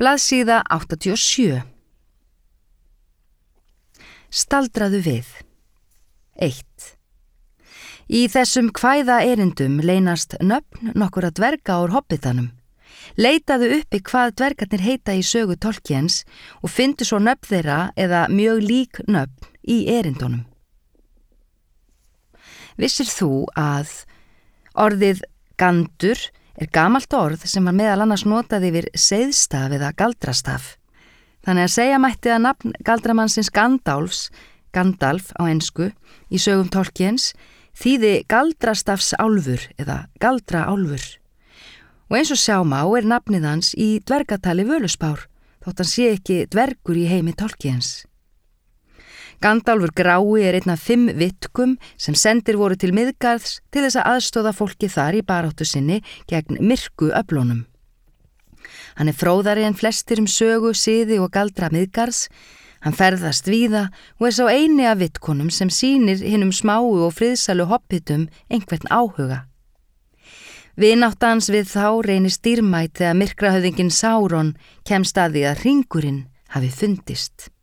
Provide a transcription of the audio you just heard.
Blaðsíða 87. Staldraðu við. 1. Í þessum kvæða erindum leynast nöfn nokkurra dverga úr Hobbitanum. Leitaðu uppi hvað dvergarnir heita í sögu Tolkiens og fyndu svo nöfn þeirra eða mjög lík nöfn í erindunum. Vissir þú að orðið gandur gamalt orð sem var meðal annars notað yfir seiðstaf eða galdrastaf. Þannig að segja mætti að nafn galdramannsins Gandalf á ensku, í sögum Tolkiens, þýði galdrastafsálfur eða galdraálfur. Og eins og sjá má nafnið hans í dvergatali Völuspár, þótt hann sé ekki dvergur í heimi Tolkiens. Gandalfur grái einn af 5 vitkum sem sendir voru til Miðgarðs til þess að aðstoða fólki þar í baráttu sinni gegn myrku öflunum. Hann fróðari en flestir sögu, siði og galdra Miðgarðs. Hann ferðast víða og sá eini af vitkonum sem sýnir hinum smáu og friðsælu hobbitum einhvern áhuga. Vinátta hans við þá reynist dýrmæt þegar myrkrahöfðinginn Sauron kemst að því að hringurinn hafi fundist.